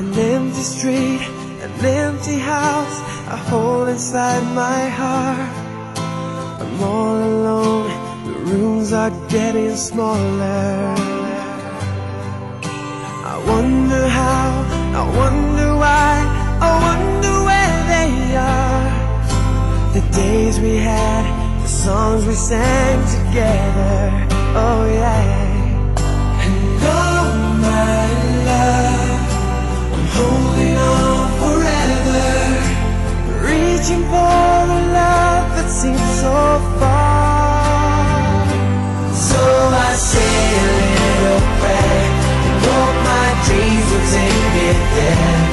An empty street, an empty house, a hole inside my heart. I'm all alone, the rooms are getting smaller. I wonder how, I wonder why, I wonder where they are. The days we had, the songs we sang together, oh yeah. And oh my love, I'm holding on forever, reaching for a love that seems so far. So I say a little prayer and hope my dreams will take me there.